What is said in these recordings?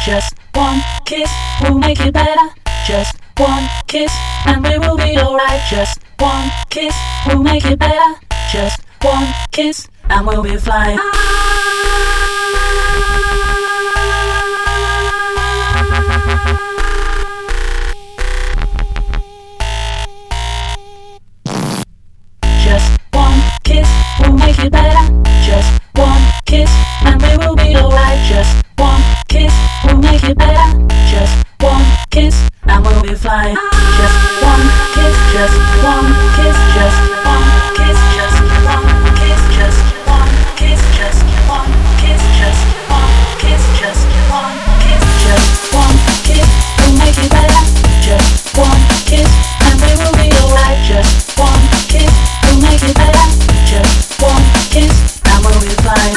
Just one kiss will make it better. Just one kiss and we will be alright. Just one kiss will make it better. Just one kiss and we'll be fine. Just one kiss will make it better. Just one kiss and we will be alright. Just one kiss will make it better. Just one kiss and we'll be fine. Just one kiss, just one kiss, just one kiss, just one kiss, just one kiss, just one kiss, just one kiss, just one kiss, just one kiss will make it better. Just one kiss and we will be alright. Just one kiss will make it better. Just one kiss and we'll be fine.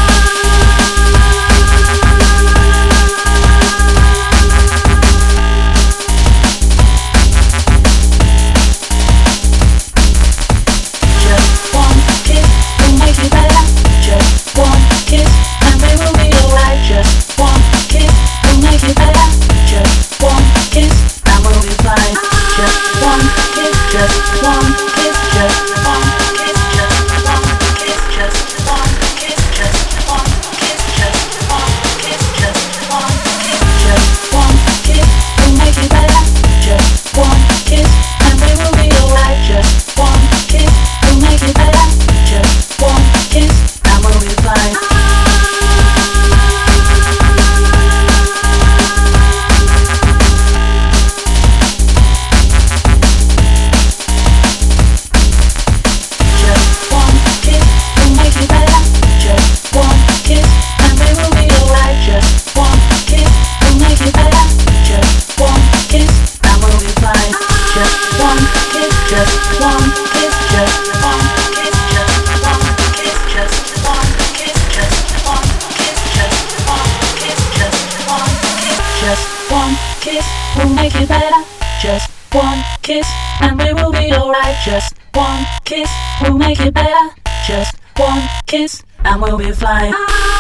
Just one kiss will make it better. Just one kiss and we'll be fine.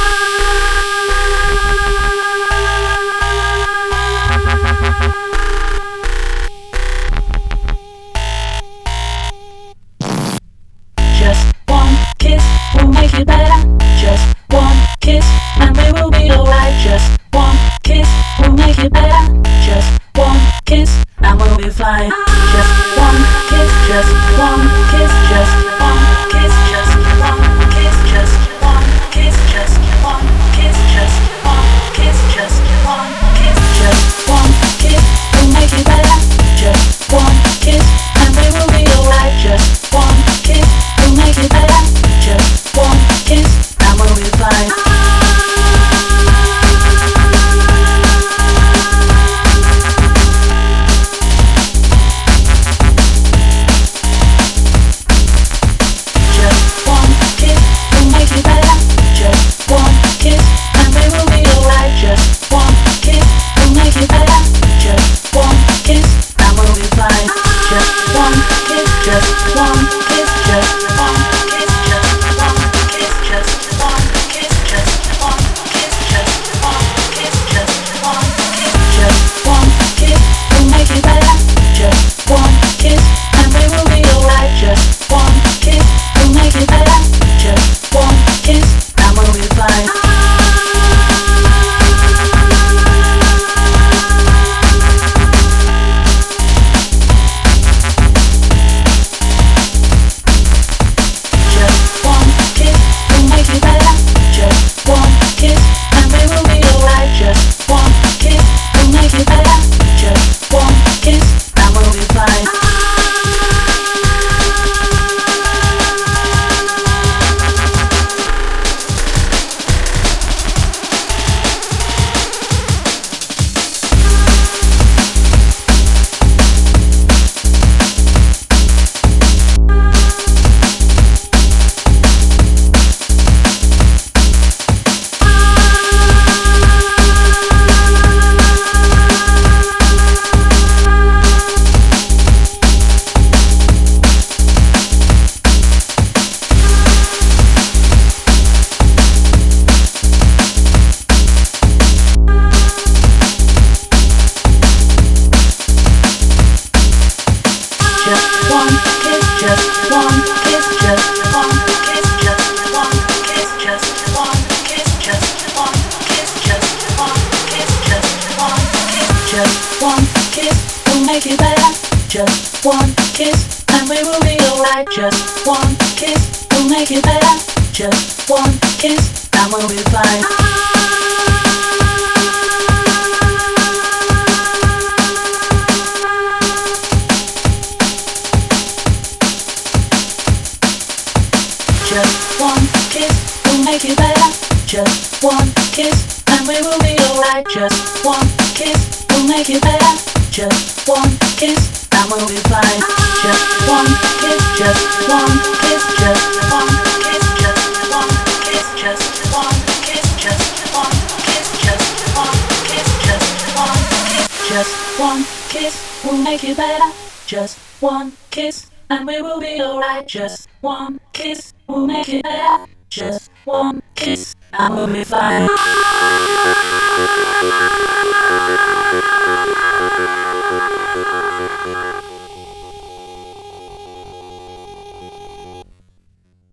Just one kiss will make it better. Just one kiss and we will be alright. Just one kiss will make it better. Just one kiss and we'll be fine. Just one kiss, just one kiss, just one kiss, just one kiss, just one kiss, just one kiss, just one kiss, just one kiss, just one kiss will make it better. Just one kiss and we will be alright. Just one kiss will make it better. Just one kiss and we'll be fine. one kiss, just one kiss, just one kiss, just one kiss, just one kiss, just one kiss, just one kiss, just one kiss will make it better. Just one kiss and we will be alright. Just one kiss will make it better. Just one kiss and we'll be fine. Just one kiss will make it better. Just one kiss and we will be alright. Just one kiss will make it better. Just one kiss and we'll be fine. Just one kiss, just one kiss, just one kiss, just one kiss, just one kiss, just one kiss, just one kiss, just one kiss. Just one kiss will make it better. Just one kiss and we will be alright. Just one kiss will make it better. Just one kiss and we'll be fine.